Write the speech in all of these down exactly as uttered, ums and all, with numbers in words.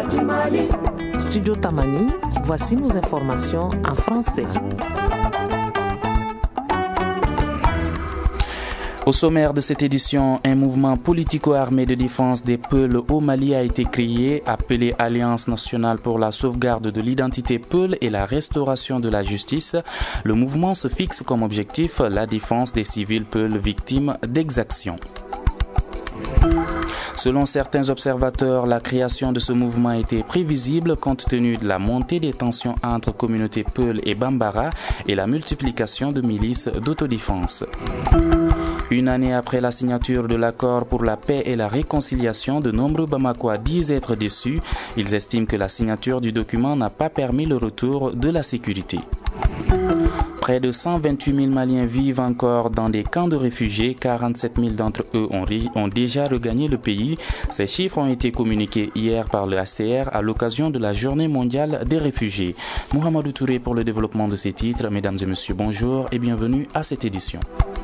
du Mali. Studio Tamani, voici nos informations en français. Au sommaire de cette édition, un mouvement politico-armé de défense des Peuls au Mali a été créé, appelé Alliance nationale pour la sauvegarde de l'identité Peul et la restauration de la justice. Le mouvement se fixe comme objectif la défense des civils Peuls victimes d'exactions. Selon certains observateurs, la création de ce mouvement était prévisible compte tenu de la montée des tensions entre communautés Peul et Bambara et la multiplication de milices d'autodéfense. Une année après la signature de l'accord pour la paix et la réconciliation, de nombreux Bamakois disent être déçus. Ils estiment que la signature du document n'a pas permis le retour de la sécurité. Près de cent vingt-huit mille Maliens vivent encore dans des camps de réfugiés. quarante-sept mille d'entre eux ont, ont déjà regagné le pays. Ces chiffres ont été communiqués hier par le H C R à l'occasion de la Journée mondiale des réfugiés. Mohamedou Touré pour le développement de ces titres. Mesdames et messieurs, bonjour et bienvenue à cette édition.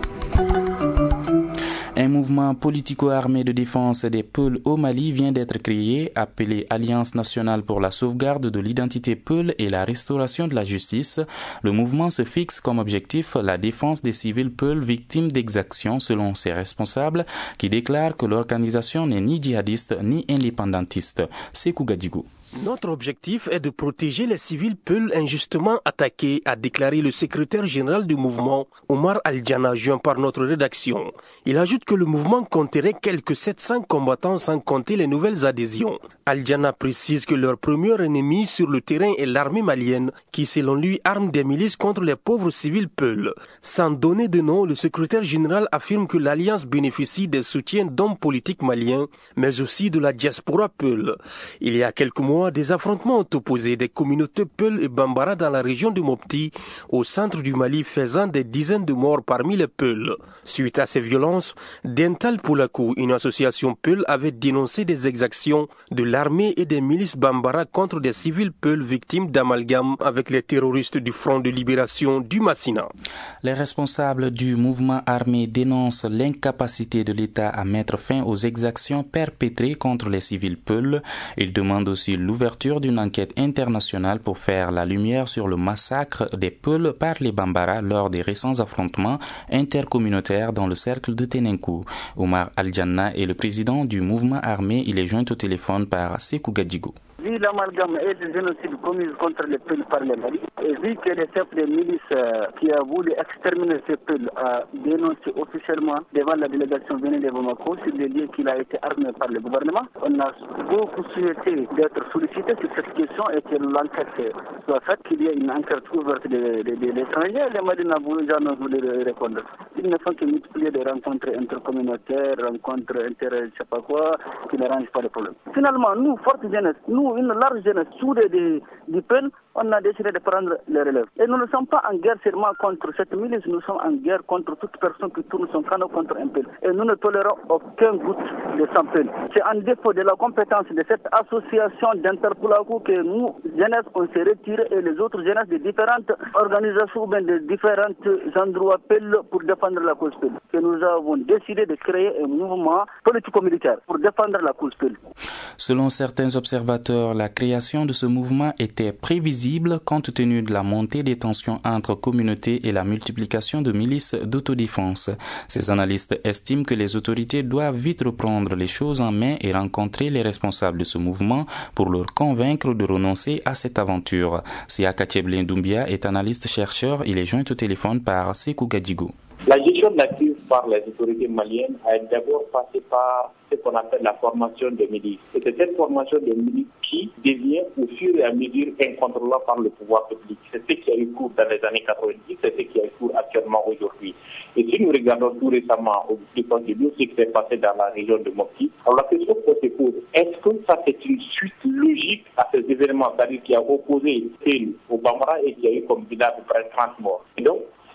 Un mouvement politico-armé de défense des Peuls au Mali vient d'être créé, appelé Alliance nationale pour la sauvegarde de l'identité Peul et la restauration de la justice. Le mouvement se fixe comme objectif la défense des civils Peul victimes d'exactions selon ses responsables qui déclarent que l'organisation n'est ni djihadiste ni indépendantiste. Sekou Gadjigou. Notre objectif est de protéger les civils Peul injustement attaqués, a déclaré le secrétaire général du mouvement, Omar Al-Djana, joint par notre rédaction. Il ajoute que le mouvement compterait quelques sept cents combattants sans compter les nouvelles adhésions. Al-Djana précise que leur premier ennemi sur le terrain est l'armée malienne, qui selon lui arme des milices contre les pauvres civils Peul. Sans donner de nom, le secrétaire général affirme que l'Alliance bénéficie des soutiens d'hommes politiques maliens, mais aussi de la diaspora Peul. Il y a quelques mois, des affrontements ont opposé des communautés Peul et Bambara dans la région de Mopti, au centre du Mali, faisant des dizaines de morts parmi les Peul. Suite à ces violences, Dental Poulakou, une association Peul, avait dénoncé des exactions de l'armée et des milices Bambara contre des civils Peul victimes d'amalgame avec les terroristes du Front de libération du Massina. Les responsables du mouvement armé dénoncent l'incapacité de l'État à mettre fin aux exactions perpétrées contre les civils Peul. Ils demandent aussi l'ouverture d'une enquête internationale pour faire la lumière sur le massacre des Peuls par les Bambara lors des récents affrontements intercommunautaires dans le cercle de Tenenkou. Omar Al-Djana est le président du mouvement armé. Il est joint au téléphone par Sekou Gadjigou. Vu l'amalgame et le génocide commis contre les Peuls par les Mali, et vu que le chef des milices euh, qui a voulu exterminer ces Peuls a dénoncé officiellement devant la délégation venue de Bamako sur les lieux qu'il a été armé par le gouvernement, on a beaucoup souhaité d'être sollicité sur cette question et que l'enquête soit faite, qu'il y ait une enquête ouverte de, de, de l'étranger. Les Mali n'ont voulu jamais voulu répondre. Ils ne font que multiplier des rencontres intercommunautaires, rencontres inter, je sais pas quoi, qui n'arrangent pas le problème. Finalement, nous, forte jeunesse, nous, une large jeunesse soudée du Peul, on a décidé de prendre les relèves. Et nous ne sommes pas en guerre seulement contre cette milice, nous sommes en guerre contre toute personne qui tourne son canot contre un Peul. Et nous ne tolérons aucun goutte de sang Peul. C'est en défaut de la compétence de cette association d'Interpoulakou que nous, jeunesse, on s'est retirés et les autres jeunesses de différentes organisations ou bien de différents endroits Peul pour défendre la cause Peul. Que nous avons décidé de créer un mouvement politico-militaire pour défendre la cause Peul. Selon certains observateurs, la création de ce mouvement était prévisible compte tenu de la montée des tensions entre communautés et la multiplication de milices d'autodéfense. Ces analystes estiment que les autorités doivent vite reprendre les choses en main et rencontrer les responsables de ce mouvement pour leur convaincre de renoncer à cette aventure. Sia Katieblin Doumbia est analyste-chercheur. Il est joint au téléphone par Sekou Gadjigou. La gestion de la crise par les autorités maliennes a d'abord passé par ce qu'on appelle la formation des milices. Et c'est cette formation des milices qui devient au fur et à mesure incontrôlable par le pouvoir public. C'est ce qui a eu cours dans les années quatre-vingt-dix, c'est ce qui a eu cours actuellement aujourd'hui. Et si nous regardons tout récemment au Afrique du Nord, ce qui s'est passé dans la région de Mopti, alors la question qu'on se pose, est-ce que ça c'est une suite logique à ces événements, c'est-à-dire qui a opposé Peul au Bambara et qui a eu comme bilan de près de trente morts. Et donc,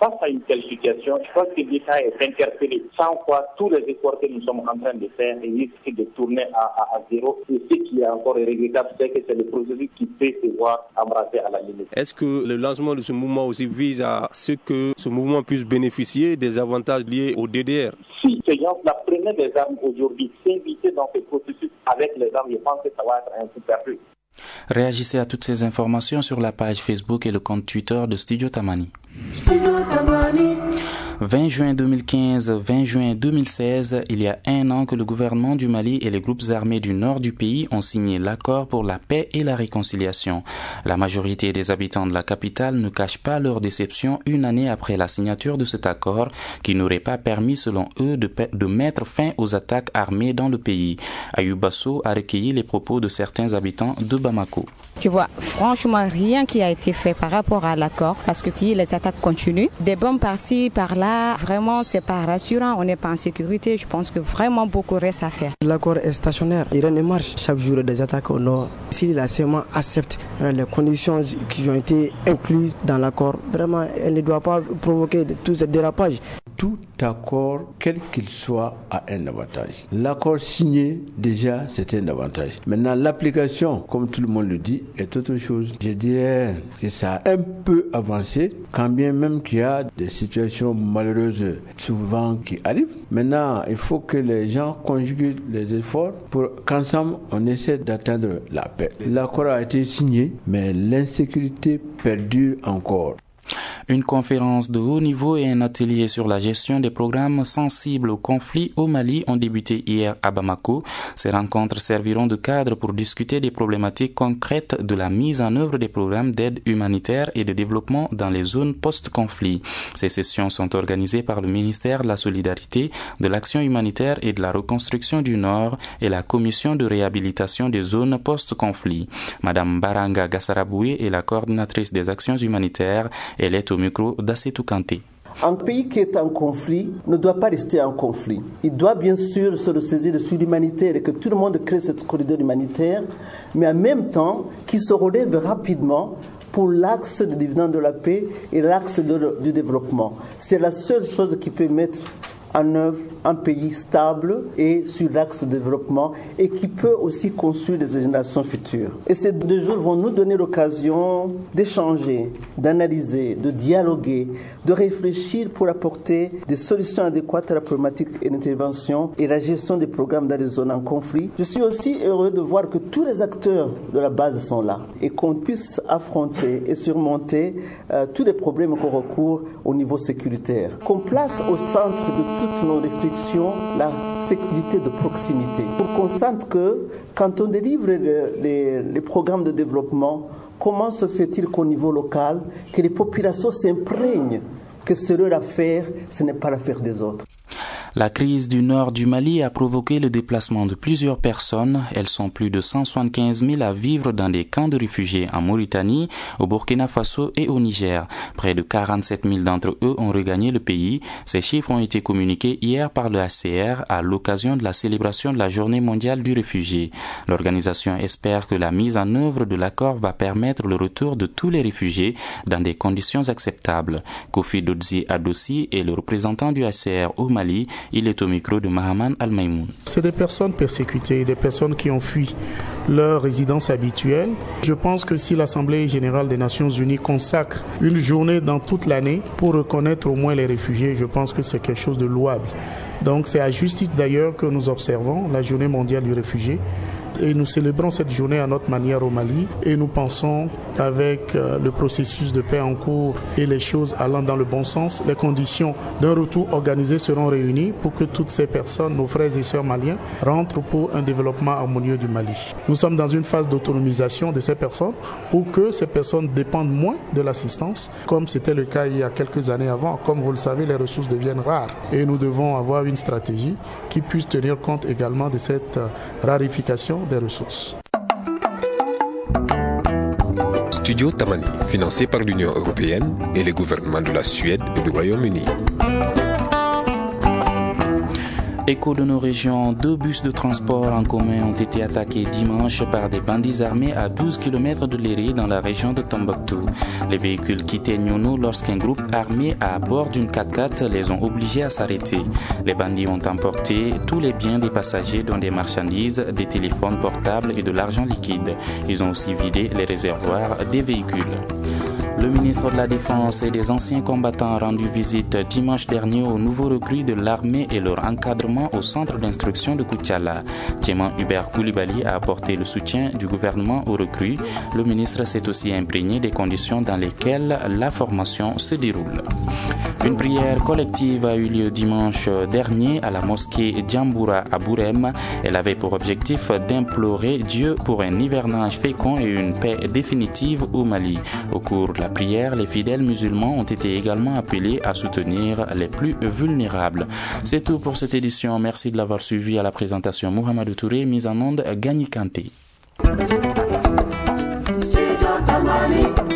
face à une telle situation, je pense que l'État est interpellé. Sans quoi, tous les efforts que nous sommes en train de faire risquent de tourner à, à, à zéro. Et ce qui est encore regrettable, c'est que c'est le processus qui peut se voir embrassé à la limite. Est-ce que le lancement de ce mouvement aussi vise à ce que ce mouvement puisse bénéficier des avantages liés au D D R? Si ces gens-là prenaient des armes aujourd'hui, s'inviter dans ce processus avec les armes, je pense que ça va être un coup perdu. Réagissez à toutes ces informations sur la page Facebook et le compte Twitter de Studio Tamani. vingt juin deux mille quinze, vingt juin deux mille seize, il y a un an que le gouvernement du Mali et les groupes armés du nord du pays ont signé l'accord pour la paix et la réconciliation. La majorité des habitants de la capitale ne cachent pas leur déception une année après la signature de cet accord qui n'aurait pas permis, selon eux, de, de mettre fin aux attaques armées dans le pays. Ayoub Basso a recueilli les propos de certains habitants de Bamako. Tu vois, franchement, rien qui a été fait par rapport à l'accord, parce que les attaques continuent. Des bombes par-ci, par-là, vraiment, c'est pas rassurant. On n'est pas en sécurité. Je pense que vraiment beaucoup reste à faire. L'accord est stationnaire. Il ne marche chaque jour des attaques au nord. Si la C E M A accepte les conditions qui ont été incluses dans l'accord, vraiment, elle ne doit pas provoquer tous ces dérapages. Tout accord, quel qu'il soit, a un avantage. L'accord signé, déjà, c'est un avantage. Maintenant, l'application, comme tout le monde le dit, est autre chose. Je dirais que ça a un peu avancé, quand bien même qu'il y a des situations malheureuses souvent qui arrivent. Maintenant, il faut que les gens conjuguent les efforts pour qu'ensemble, on essaie d'atteindre la paix. L'accord a été signé, mais l'insécurité perdure encore. Une conférence de haut niveau et un atelier sur la gestion des programmes sensibles au conflit au Mali ont débuté hier à Bamako. Ces rencontres serviront de cadre pour discuter des problématiques concrètes de la mise en œuvre des programmes d'aide humanitaire et de développement dans les zones post-conflit. Ces sessions sont organisées par le ministère de la Solidarité, de l'Action humanitaire et de la Reconstruction du Nord et la Commission de réhabilitation des zones post-conflit. Madame Baranga Gassaraboué est la coordinatrice des actions humanitaires. Elle est au micro d'Assetou Kanté. Un pays qui est en conflit ne doit pas rester en conflit. Il doit bien sûr se ressaisir sur l'humanitaire et que tout le monde crée ce corridor humanitaire, mais en même temps qu'il se relève rapidement pour l'axe de dividende de la paix et l'axe de, du développement. C'est la seule chose qui peut mettre en œuvre un pays stable et sur l'axe de développement et qui peut aussi construire des générations futures. Et ces deux jours vont nous donner l'occasion d'échanger, d'analyser, de dialoguer, de réfléchir pour apporter des solutions adéquates à la problématique et l'intervention et la gestion des programmes dans les zones en conflit. Je suis aussi heureux de voir que tous les acteurs de la base sont là et qu'on puisse affronter et surmonter euh, tous les problèmes qu'on recourt au niveau sécuritaire. Qu'on place au centre de toutes nos réflexions la sécurité de proximité. Pour qu'on sente que quand on délivre les, les, les programmes de développement, comment se fait-il qu'au niveau local, que les populations s'imprègnent que c'est leur affaire, ce n'est pas l'affaire des autres. La crise du nord du Mali a provoqué le déplacement de plusieurs personnes. Elles sont plus de cent soixante-quinze mille à vivre dans des camps de réfugiés en Mauritanie, au Burkina Faso et au Niger. Près de quarante-sept mille d'entre eux ont regagné le pays. Ces chiffres ont été communiqués hier par le H C R à l'occasion de la célébration de la Journée mondiale du réfugié. L'organisation espère que la mise en œuvre de l'accord va permettre le retour de tous les réfugiés dans des conditions acceptables. Kofi Dodzi Adossi est le représentant du H C R au Mali. Il est au micro de Mahaman Al-Maïmoun. C'est des personnes persécutées, des personnes qui ont fui leur résidence habituelle. Je pense que si l'Assemblée générale des Nations unies consacre une journée dans toute l'année pour reconnaître au moins les réfugiés, je pense que c'est quelque chose de louable. Donc c'est à juste titre d'ailleurs que nous observons la Journée mondiale du réfugié. Et nous célébrons cette journée à notre manière au Mali et nous pensons qu'avec euh, le processus de paix en cours et les choses allant dans le bon sens, les conditions d'un retour organisé seront réunies pour que toutes ces personnes, nos frères et sœurs maliens, rentrent pour un développement harmonieux du Mali. Nous sommes dans une phase d'autonomisation de ces personnes pour que ces personnes dépendent moins de l'assistance, comme c'était le cas il y a quelques années avant. Comme vous le savez, les ressources deviennent rares et nous devons avoir une stratégie qui puisse tenir compte également de cette euh, rarification des ressources. Studio Tamani, financé par l'Union européenne et les gouvernements de la Suède et du Royaume-Uni. Écho de nos régions, deux bus de transport en commun ont été attaqués dimanche par des bandits armés à douze kilomètres de Léré dans la région de Tombouctou. Les véhicules quittaient Nyono lorsqu'un groupe armé à bord d'une quatre-quatre les ont obligés à s'arrêter. Les bandits ont emporté tous les biens des passagers dont des marchandises, des téléphones portables et de l'argent liquide. Ils ont aussi vidé les réservoirs des véhicules. Le ministre de la Défense et des anciens combattants ont rendu visite dimanche dernier aux nouveaux recrues de l'armée et leur encadrement au centre d'instruction de Koutiala. Tieman Hubert Koulibaly a apporté le soutien du gouvernement aux recrues. Le ministre s'est aussi imprégné des conditions dans lesquelles la formation se déroule. Une prière collective a eu lieu dimanche dernier à la mosquée Djamboura à Bourem. Elle avait pour objectif d'implorer Dieu pour un hivernage fécond et une paix définitive au Mali. Au cours de la prière, les fidèles musulmans ont été également appelés à soutenir les plus vulnérables. C'est tout pour cette édition. Merci de l'avoir suivi. À la présentation, Mohamedou Touré, mise en onde Gagny Kanté.